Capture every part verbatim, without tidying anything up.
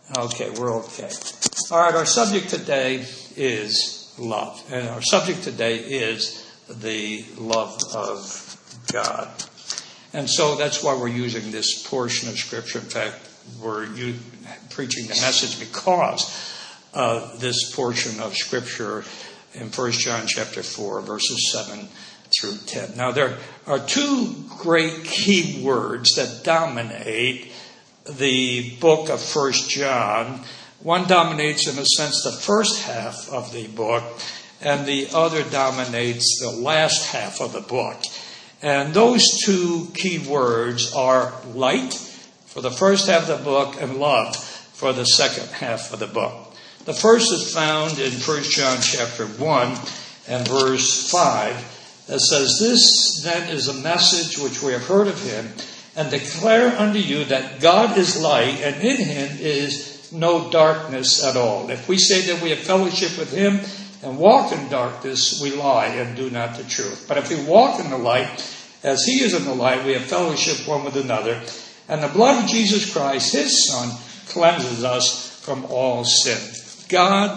Okay, we're okay. All right, our subject today is love. And our subject today is the love of God. And so that's why we're using this portion of Scripture. In fact, we're u- preaching the message because of this portion of Scripture in First John chapter four, verses seven through ten. Now, there are two great key words that dominate the book of First John. One dominates, in a sense, the first half of the book, and the other dominates the last half of the book. And those two key words are light for the first half of the book and love for the second half of the book. The first is found in First John chapter one and verse five. That says, "This then is a message which we have heard of him, and declare unto you that God is light, and in him is no darkness at all. If we say that we have fellowship with him and walk in darkness, we lie and do not the truth. But if we walk in the light, as he is in the light, we have fellowship one with another. And the blood of Jesus Christ, his Son, cleanses us from all sin." God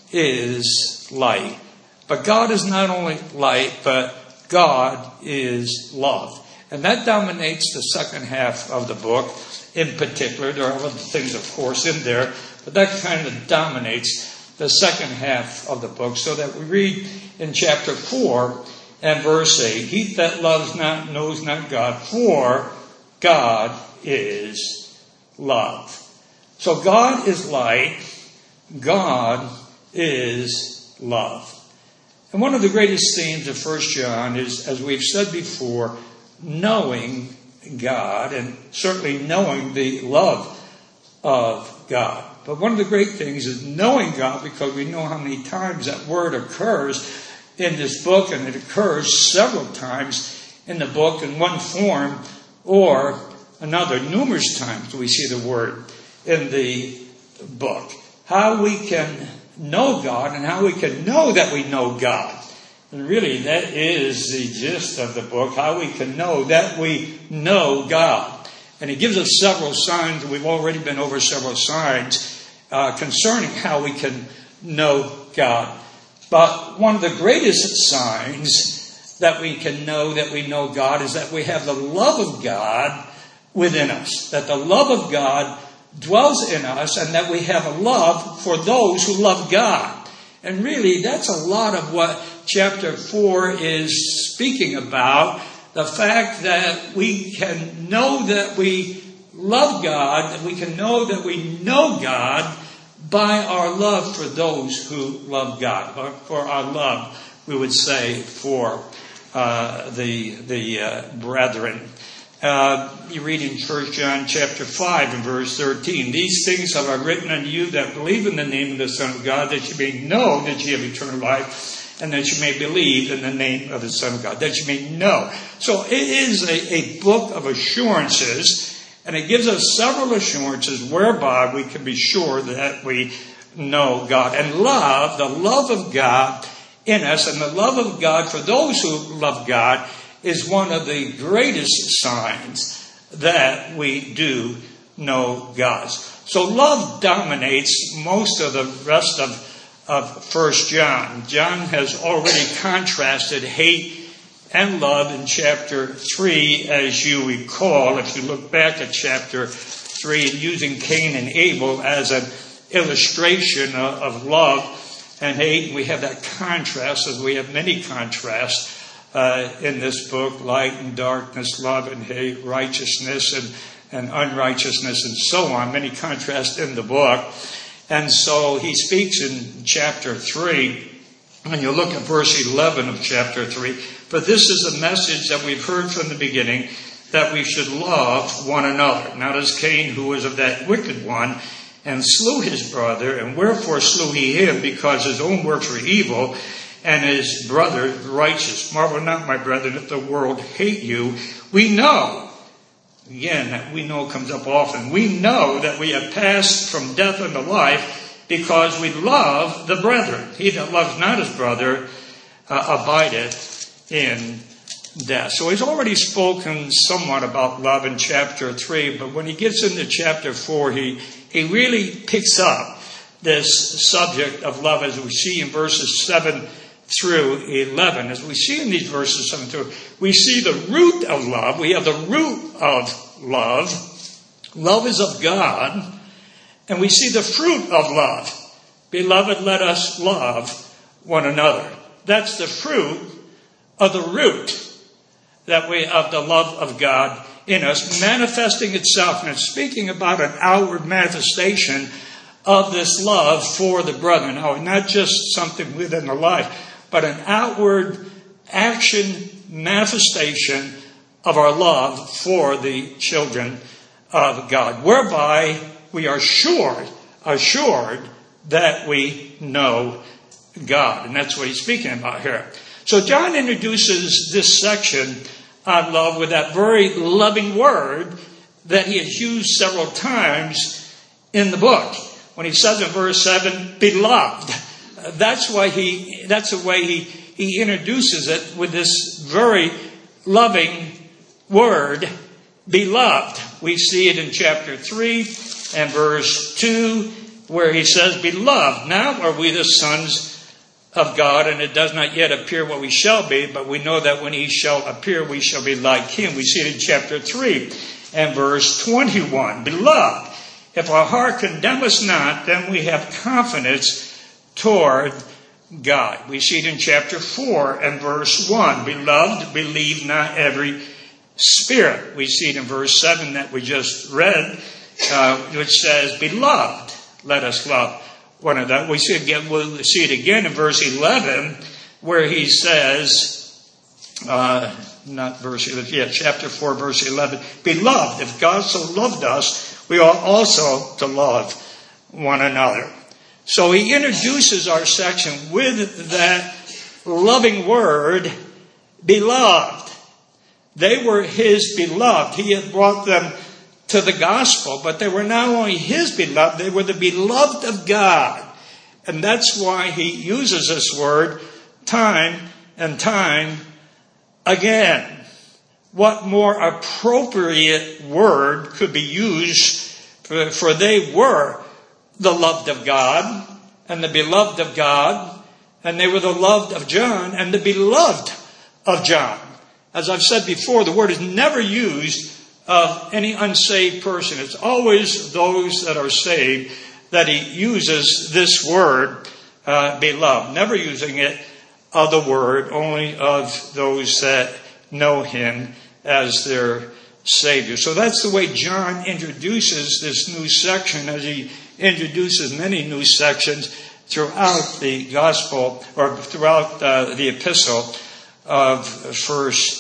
is light. But God is not only light, but God is love. And that dominates the second half of the book in particular. There are other things, of course, in there, but that kind of dominates the second half of the book. So that we read in chapter four and verse eight, "He that loves not knows not God, for God is love." So God is light. God is love. And one of the greatest themes of First John is, as we've said before, knowing God, and certainly knowing the love of God. But one of the great things is knowing God, because we know how many times that word occurs in this book, and it occurs several times in the book in one form or another. Numerous times we see the word in the book. How we can know God and how we can know that we know God. And really, that is the gist of the book, how we can know that we know God. And he gives us several signs. We've already been over several signs uh, concerning how we can know God. But one of the greatest signs that we can know that we know God is that we have the love of God within us. That the love of God dwells in us, and that we have a love for those who love God. And really, that's a lot of what chapter four is speaking about. The fact that we can know that we love God, that we can know that we know God by our love for those who love God. Or for our love, we would say, for uh, the, the uh, brethren. Uh, you read in First John chapter five and verse thirteen, "These things have I written unto you that believe in the name of the Son of God, that you may know that you have eternal life, and that you may believe in the name of the Son of God," that you may know. So it is a, a book of assurances, and it gives us several assurances whereby we can be sure that we know God. And love, the love of God in us, and the love of God for those who love God, is one of the greatest signs that we do know God. So love dominates most of the rest of, of First John. John has already contrasted hate and love in chapter three, as you recall. If you look back at chapter three, using Cain and Abel as an illustration of, of love and hate, we have that contrast, as we have many contrasts Uh, in this book: light and darkness, love and hate, righteousness and, and unrighteousness, and so on. Many contrasts in the book. And so he speaks in chapter three, and you look at verse eleven of chapter three. "For this is the message that we've heard from the beginning, that we should love one another. Not as Cain, who was of that wicked one, and slew his brother. And wherefore slew he him? Because his own works were evil, and his brother righteous. Marvel not, my brethren, if the world hate you. We know," again, that "we know" comes up often. "We know that we have passed from death unto life, because we love the brethren. He that loves not his brother uh, abideth in death. So he's already spoken somewhat about love in chapter three, but when he gets into chapter four, he, he really picks up this subject of love as we see in verses seven through eleven. As we see in these verses seven through, we see the root of love. We have the root of love. Love is of God. And we see the fruit of love. Beloved, let us love one another. That's the fruit of the root that we of the love of God in us, manifesting itself. And it's speaking about an outward manifestation of this love for the brethren. Now, not just something within the life, but an outward action manifestation of our love for the children of God, whereby we are sure, assured that we know God. And that's what he's speaking about here. So John introduces this section on love with that very loving word that he has used several times in the book. When he says in verse seven, beloved. That's why he, that's the way he, he introduces it with this very loving word, beloved. We see it in chapter three and verse two, where he says, beloved, now are we the sons of God, and it does not yet appear what we shall be, but we know that when he shall appear, we shall be like him. We see it in chapter three and verse twenty-one. Beloved, if our heart condemn us not, then we have confidence toward God. We see it in chapter four and verse one. Beloved, believe not every spirit. We see it in verse seven that we just read, uh, which says, beloved, let us love one another. We see it again, we'll see it again in verse eleven, where he says, uh, not verse eleven, yeah, chapter four, verse eleven, beloved, if God so loved us, we ought also to love one another. So he introduces our section with that loving word, beloved. They were his beloved. He had brought them to the gospel, but they were not only his beloved, they were the beloved of God. And that's why he uses this word time and time again. What more appropriate word could be used, for, for they were the loved of God and the beloved of God, and they were the loved of John and the beloved of John. As I've said before, the word is never used of any unsaved person. It's always those that are saved that he uses this word, uh, beloved. Never using it of the word, only of those that know him as their Savior. So that's the way John introduces this new section, as he introduces many new sections throughout the gospel, or throughout uh, the epistle of First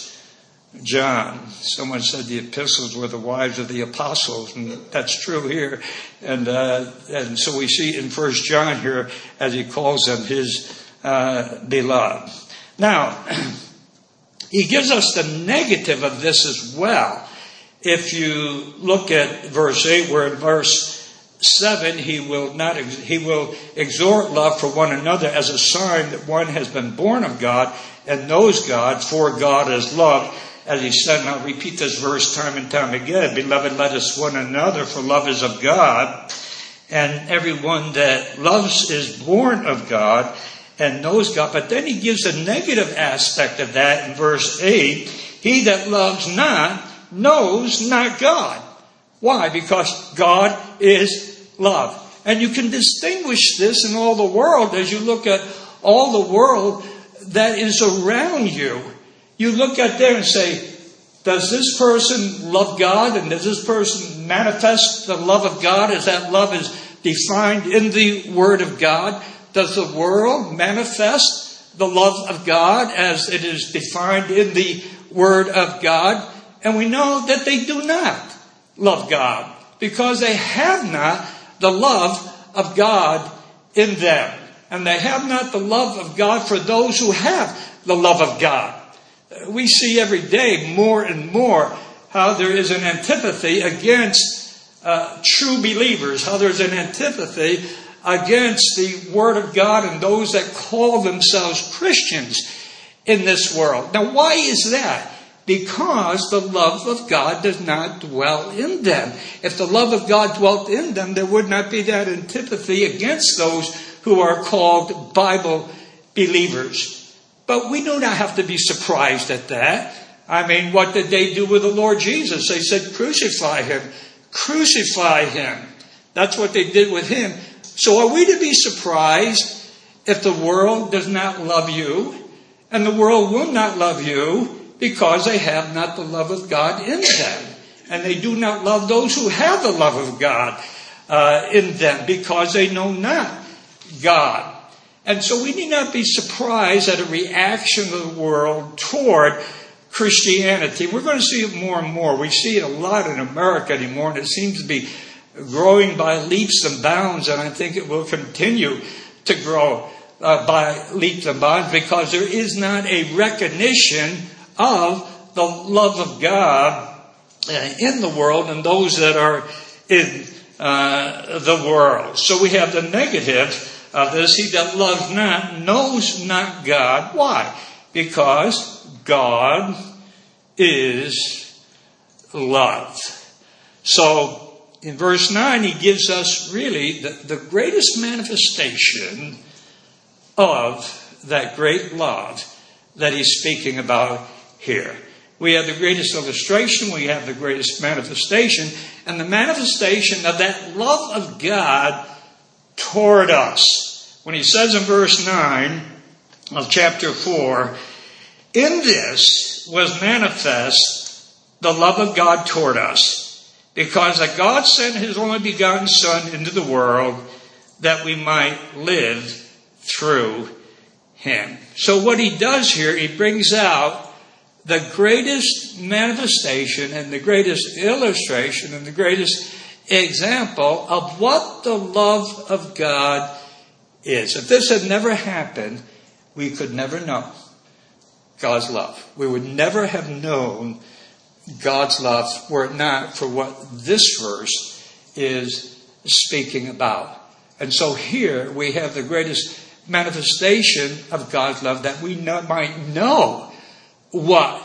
John. Someone said the epistles were the wives of the apostles, and that's true here. And uh, and so we see in First John here, as he calls them his uh, beloved. Now, he gives us the negative of this as well. If you look at verse eight, where in verse seven, he will not he will exhort love for one another as a sign that one has been born of God and knows God, for God is love. As he said, and I'll repeat this verse time and time again, beloved, let us one another, for love is of God. And everyone that loves is born of God and knows God. But then he gives a negative aspect of that in verse eight. He that loves not knows not God. Why? Because God is love. And you can distinguish this in all the world as you look at all the world that is around you. You look at there and say, does this person love God? And does this person manifest the love of God as that love is defined in the Word of God? Does the world manifest the love of God as it is defined in the Word of God? And we know that they do not love God, because they have not the love of God in them. And they have not the love of God for those who have the love of God. We see every day more and more how there is an antipathy against uh, true believers, how there's an antipathy against the Word of God and those that call themselves Christians in this world. Now, why is that? because the love of God does not dwell in them. If the love of God dwelt in them, there would not be that antipathy against those who are called Bible believers. But we do not have to be surprised at that. I mean, what did they do with the Lord Jesus? They said, crucify him. Crucify him. That's what they did with him. So are we to be surprised if the world does not love you? And the world will not love you because they have not the love of God in them. And they do not love those who have the love of God uh, in them because they know not God. And so we need not be surprised at a reaction of the world toward Christianity. We're going to see it more and more. We see it a lot in America anymore, and it seems to be growing by leaps and bounds, and I think it will continue to grow uh, by leaps and bounds because there is not a recognition of the love of God uh, in the world and those that are in uh, the world. So we have the negative of this. He that loves not knows not God. Why? Because God is love. So in verse nine, he gives us really the, the greatest manifestation of that great love that he's speaking about here. We have the greatest illustration, we have the greatest manifestation, and the manifestation of that love of God toward us. When he says in verse nine of chapter four, in this was manifest the love of God toward us, because that God sent his only begotten Son into the world that we might live through him. So what he does here, he brings out the greatest manifestation and the greatest illustration and the greatest example of what the love of God is. If this had never happened, we could never know God's love. We would never have known God's love were it not for what this verse is speaking about. And so here we have the greatest manifestation of God's love, that we know, might know what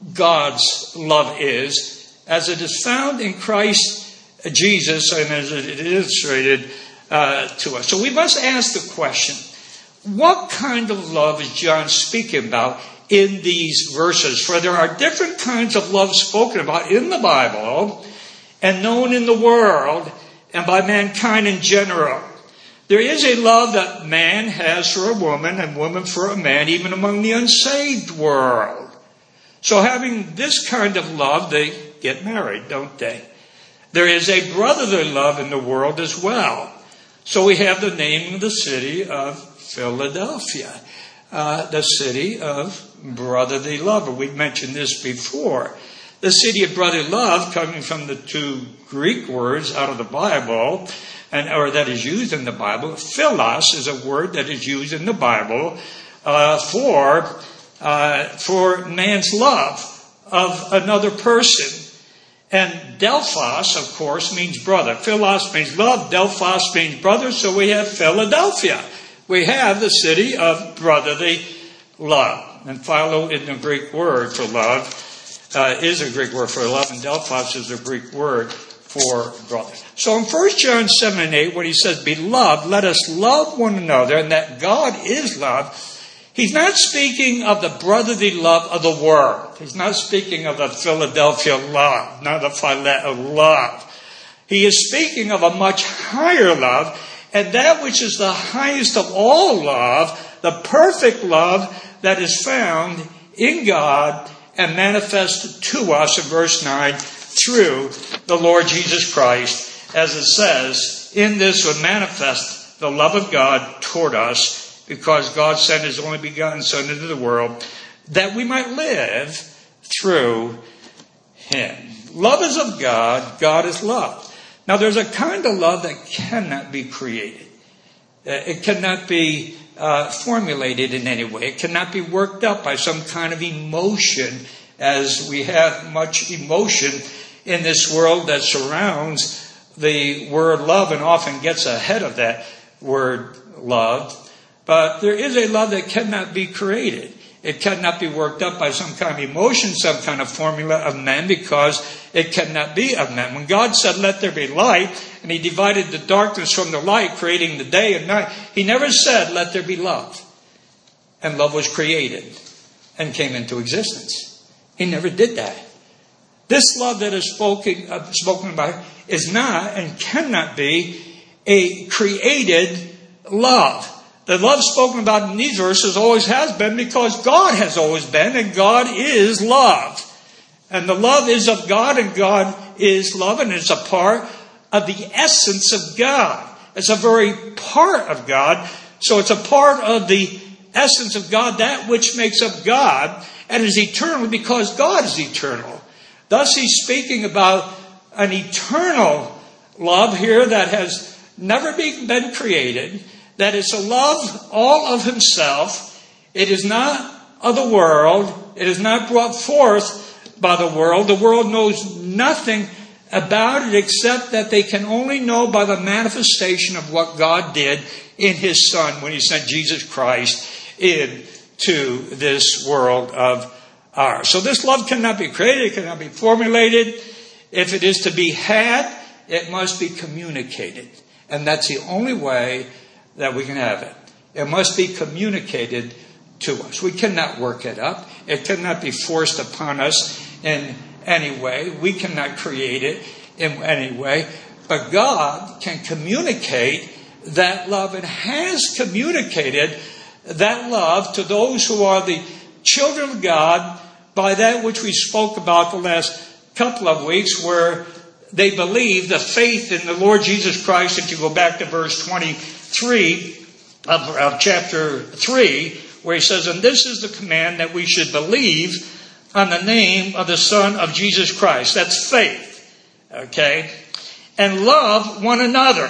God's love is, as it is found in Christ Jesus and as it is illustrated uh, to us. So we must ask the question, what kind of love is John speaking about in these verses? For there are different kinds of love spoken about in the Bible and known in the world and by mankind in general. There is a love that man has for a woman and woman for a man, even among the unsaved world. So having this kind of love, they get married, don't they? There is a brotherly love in the world as well. So we have the name of the city of Philadelphia, uh, the city of brotherly love. We've mentioned this before. The city of brotherly love, coming from the two Greek words out of the Bible, and or that is used in the Bible. Philos is a word that is used in the Bible uh, for uh, for man's love of another person. And Delphos, of course, means brother. Philos means love. Delphos means brother. So we have Philadelphia. We have the city of brotherly love. And philo is the Greek word for love, uh, is a Greek word for love, and Delphos is a Greek word for brother. So in First John seven and eight, when he says, beloved, let us love one another, and that God is love, he's not speaking of the brotherly love of the world. He's not speaking of the Philadelphia love, not the Phileo love. He is speaking of a much higher love, and that which is the highest of all love, the perfect love that is found in God and manifested to us in verse nine through the Lord Jesus Christ. As it says, in this would manifest the love of God toward us, because God sent his only begotten Son into the world, that we might live through him. Love is of God. God is love. Now there's a kind of love that cannot be created. It cannot be uh, formulated in any way. It cannot be worked up by some kind of emotion, as we have much emotion in this world that surrounds the word love and often gets ahead of that word love. But there is a love that cannot be created. It cannot be worked up by some kind of emotion, some kind of formula of men, because it cannot be of men. When God said, let there be light, and he divided the darkness from the light, creating the day and night, he never said, let there be love. And love was created and came into existence. He never did that. This love that is spoken, uh, spoken about is not and cannot be a created love. The love spoken about in these verses always has been, because God has always been, and God is love. And the love is of God, and God is love, and it's a part of the essence of God. It's a very part of God. So it's a part of the essence of God, that which makes up God, and is eternal because God is eternal. Thus he's speaking about an eternal love here that has never been created, that is a love all of himself. It is not of the world. It is not brought forth by the world. The world knows nothing about it except that they can only know by the manifestation of what God did in his Son when he sent Jesus Christ into this world of ours. So this love cannot be created. It cannot be formulated. If it is to be had, it must be communicated. And that's the only way that we can have it. It must be communicated to us. We cannot work it up. It cannot be forced upon us in any way. We cannot create it in any way. But God can communicate that love, and has communicated that love to those who are the children of God by that which we spoke about the last couple of weeks, where they believe the faith in the Lord Jesus Christ. If you go back to verse twenty-three of, of chapter three, where he says, and this is the command, that we should believe on the name of the Son of Jesus Christ. That's faith. Okay? And love one another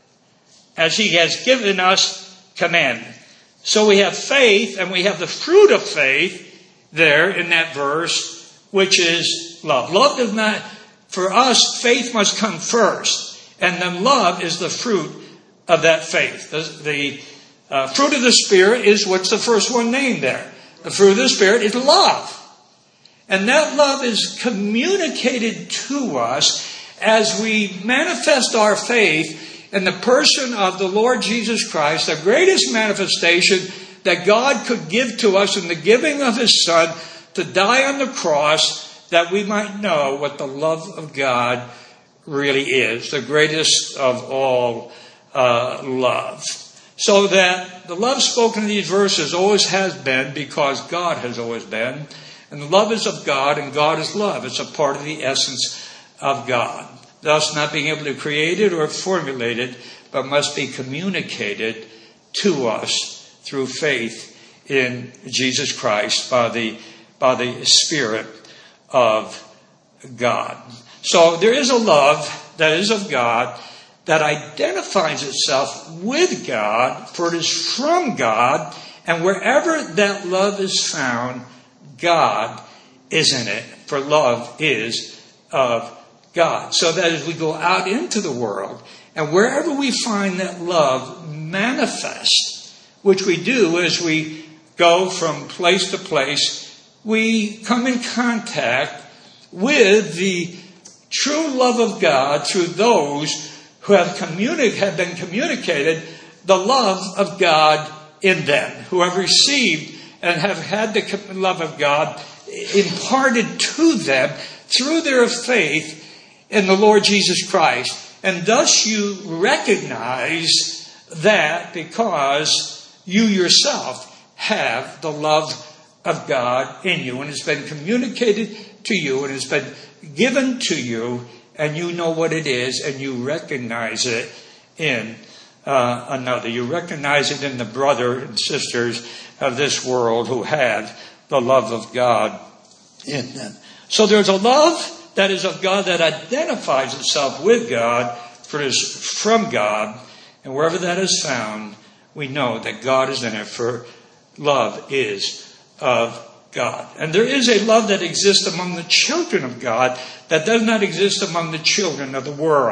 as he has given us commandment. So we have faith, and we have the fruit of faith there in that verse, which is love. Love does not, for us, faith must come first. And then love is the fruit of that faith. The, the uh, fruit of the Spirit is what's the first one named there. The fruit of the Spirit is love. And that love is communicated to us as we manifest our faith in the person of the Lord Jesus Christ, the greatest manifestation that God could give to us in the giving of his Son to die on the cross, that we might know what the love of God really is, the greatest of all uh, love. So that the love spoken in these verses always has been because God has always been. And the love is of God, and God is love. It's a part of the essence of God. Thus not being able to create it or formulate it, but must be communicated to us through faith in Jesus Christ by the, by the Spirit of God. So there is a love that is of God, that identifies itself with God, for it is from God, and wherever that love is found, God is in it, for love is of God. So that as we go out into the world, and wherever we find that love manifest, which we do as we go from place to place, we come in contact with the true love of God through those who have, communi- have been communicated the love of God in them, who have received and have had the love of God imparted to them through their faith in the Lord Jesus Christ. And thus you recognize that because you yourself have the love of God in you, and it's been communicated to you, and it's been given to you, and you know what it is, and you recognize it in uh, another. You recognize it in the brother and sisters of this world who have the love of God in them. So there's a love that is of God that identifies itself with God, for it is from God. And wherever that is found, we know that God is in it, for love is of God. And there is a love that exists among the children of God that does not exist among the children of the world.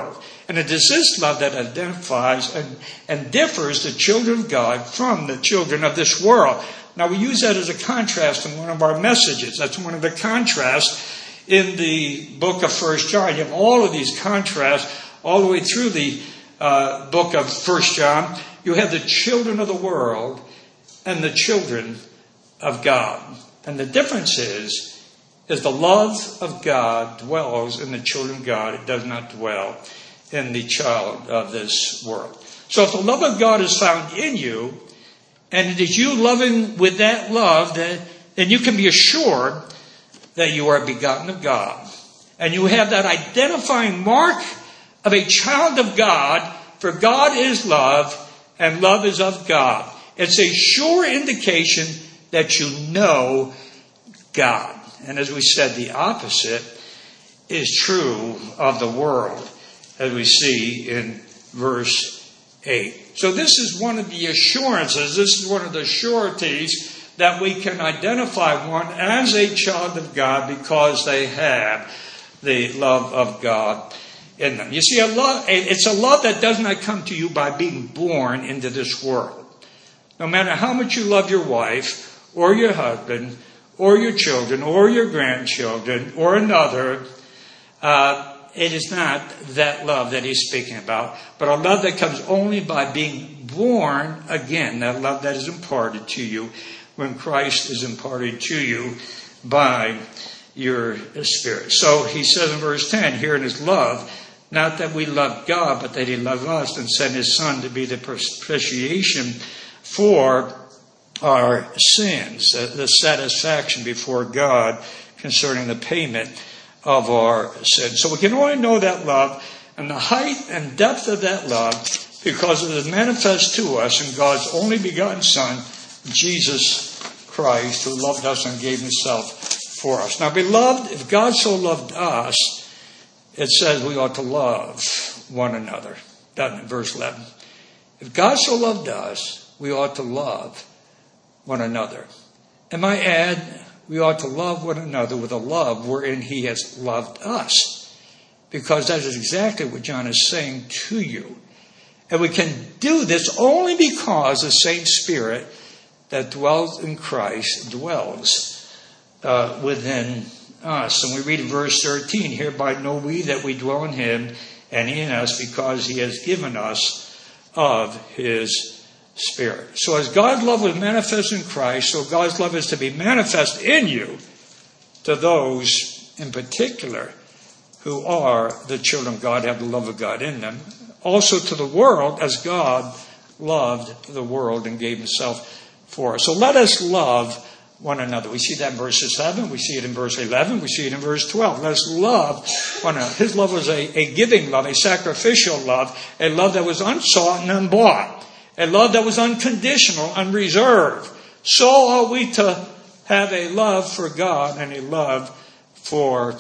And it is this love that identifies and, and differs the children of God from the children of this world. Now, we use that as a contrast in one of our messages. That's one of the contrasts in the book of First John. You have all of these contrasts all the way through the uh, book of First John. You have the children of the world and the children of God. And the difference is, is the love of God dwells in the children of God. It does not dwell in the child of this world. So if the love of God is found in you, and it is you loving with that love, that, then you can be assured that you are begotten of God. And you have that identifying mark of a child of God, for God is love, and love is of God. It's a sure indication that you know God. And as we said, the opposite is true of the world, as we see in verse eight. So this is one of the assurances, this is one of the sureties that we can identify one as a child of God because they have the love of God in them. You see, a love, it's a love that does not come to you by being born into this world. No matter how much you love your wife or your husband or your children or your grandchildren or another, uh, it is not that love that he's speaking about, but a love that comes only by being born again, that love that is imparted to you when Christ is imparted to you by your Spirit. So he says in verse ten, here in his love, not that we love God, but that he loved us and sent his Son to be the propitiation for our sins, the satisfaction before God concerning the payment of our sins. So we can only know that love and the height and depth of that love because it is manifest to us in God's only begotten Son, Jesus Christ, who loved us and gave himself for us. Now, beloved, if God so loved us, it says we ought to love one another. Doesn't it? Verse eleven. If God so loved us, we ought to love one another. And I add, we ought to love one another with a love wherein he has loved us. Because that is exactly what John is saying to you. And we can do this only because the same Spirit that dwells in Christ dwells uh, within us. And we read in verse thirteen, hereby know we that we dwell in him and in us because he has given us of his Spirit. So as God's love was manifest in Christ, so God's love is to be manifest in you to those in particular who are the children of God, have the love of God in them. Also to the world, as God loved the world and gave himself for us. So let us love one another. We see that in verse seven. We see it in verse eleven. We see it in verse twelve. Let us love one another. His love was a, a giving love, a sacrificial love, a love that was unsought and unbought. A love that was unconditional, unreserved. So are we to have a love for God and a love for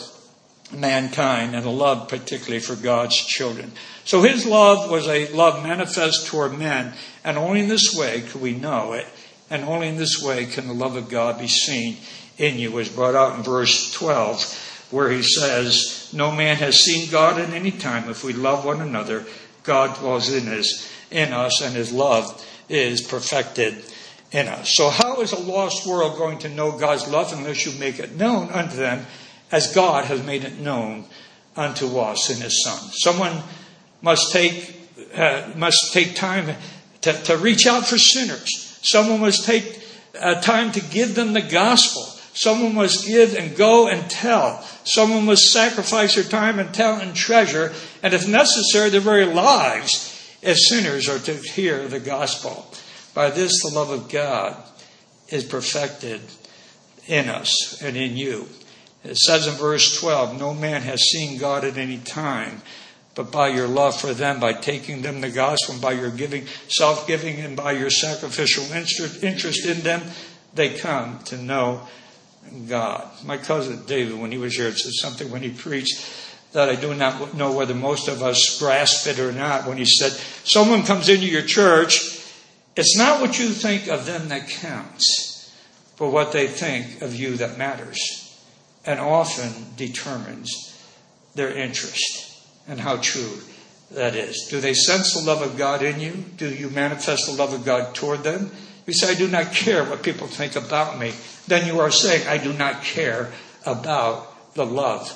mankind and a love particularly for God's children. So his love was a love manifest toward men, and only in this way could we know it, and only in this way can the love of God be seen in you, as brought out in verse twelve, where he says, no man has seen God at any time. If we love one another, God dwells in us. in us, and his love is perfected in us. So how is a lost world going to know God's love unless you make it known unto them as God has made it known unto us in his Son? Someone must take uh, must take time to, to reach out for sinners. Someone must take uh, time to give them the gospel. Someone must give and go and tell. Someone must sacrifice their time and talent and treasure, and if necessary, their very lives, if sinners are to hear the gospel. By this, the love of God is perfected in us and in you. It says in verse twelve, no man has seen God at any time, but by your love for them, by taking them the gospel, and by your giving, self-giving, and by your sacrificial interest in them, they come to know God. My cousin David, when he was here, said something when he preached that I do not know whether most of us grasp it or not, when he said, someone comes into your church, it's not what you think of them that counts, but what they think of you that matters, and often determines their interest and how true that is. Do they sense the love of God in you? Do you manifest the love of God toward them? You say, I do not care what people think about me. Then you are saying, I do not care about the love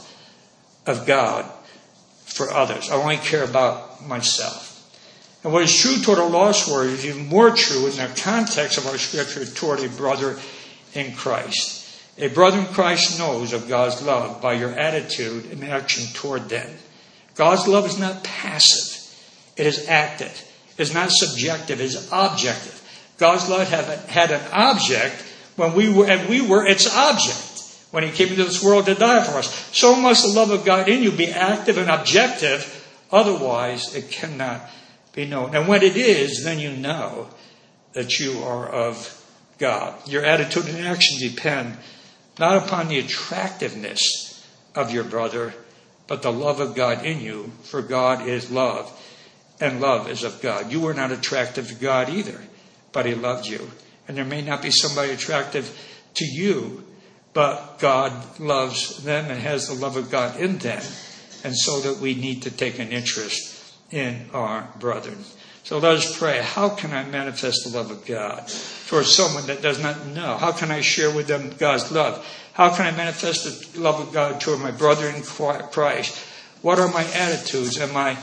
of God for others. I only care about myself. And what is true toward a lost world is even more true in the context of our scripture toward a brother in Christ. A brother in Christ knows of God's love by your attitude and action toward them. God's love is not passive. It is active. It is not subjective. It is objective. God's love had an object when we were, and we were its object when He came into this world to die for us. So must the love of God in you be active and objective. Otherwise, it cannot be known. And when it is, then you know that you are of God. Your attitude and action depend not upon the attractiveness of your brother, but the love of God in you. For God is love, and love is of God. You were not attractive to God either, but He loved you. And there may not be somebody attractive to you, but God loves them and has the love of God in them. And so that we need to take an interest in our brethren. So let us pray. How can I manifest the love of God towards someone that does not know? How can I share with them God's love? How can I manifest the love of God toward my brother in Christ? What are my attitudes and my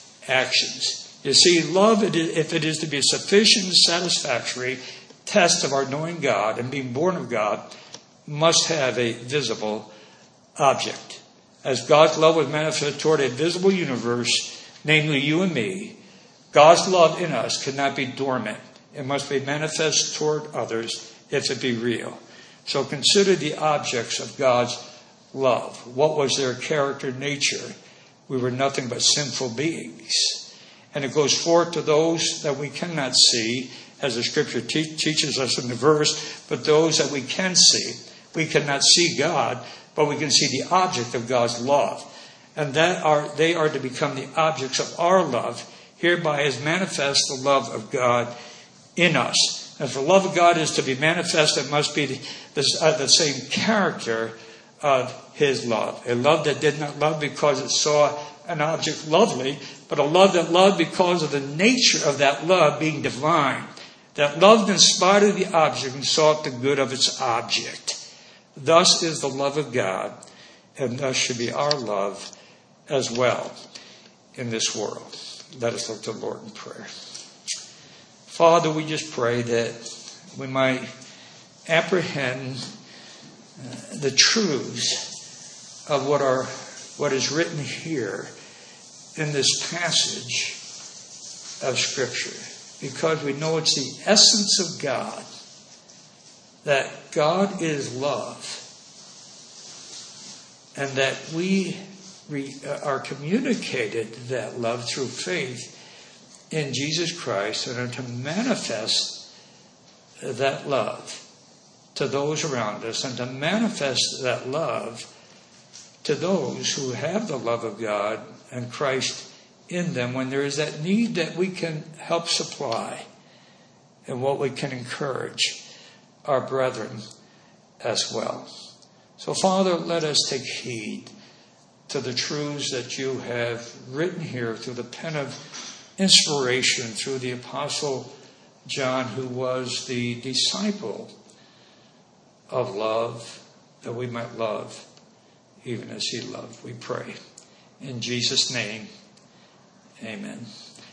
actions? You see, love, if it is to be a sufficient and satisfactory test of our knowing God and being born of God, must have a visible object. As God's love was manifested toward a visible universe, namely you and me, God's love in us cannot be dormant. It must be manifest toward others if it be real. So consider the objects of God's love. What was their character, nature? We were nothing but sinful beings. And it goes forth to those that we cannot see, as the scripture te- teaches us in the verse, but those that we can see. We cannot see God, but we can see the object of God's love. And that are they are to become the objects of our love. Hereby is manifest the love of God in us. If the love of God is to be manifest, it must be the, the, uh, the same character of His love. A love that did not love because it saw an object lovely, but a love that loved because of the nature of that love being divine. That loved in spite of the object and sought the good of its object. Thus is the love of God, and thus should be our love as well in this world. Let us look to the Lord in prayer. Father, we just pray that we might apprehend uh, the truths of what are what is written here in this passage of Scripture, because we know it's the essence of God, that God is love, and that we We are communicated that love through faith in Jesus Christ, and are to manifest that love to those around us, and to manifest that love to those who have the love of God and Christ in them, when there is that need that we can help supply, and what we can encourage our brethren as well. So, Father, let us take heed to the truths that you have written here through the pen of inspiration, through the Apostle John, who was the disciple of love, that we might love even as he loved. We pray. In Jesus' name, amen.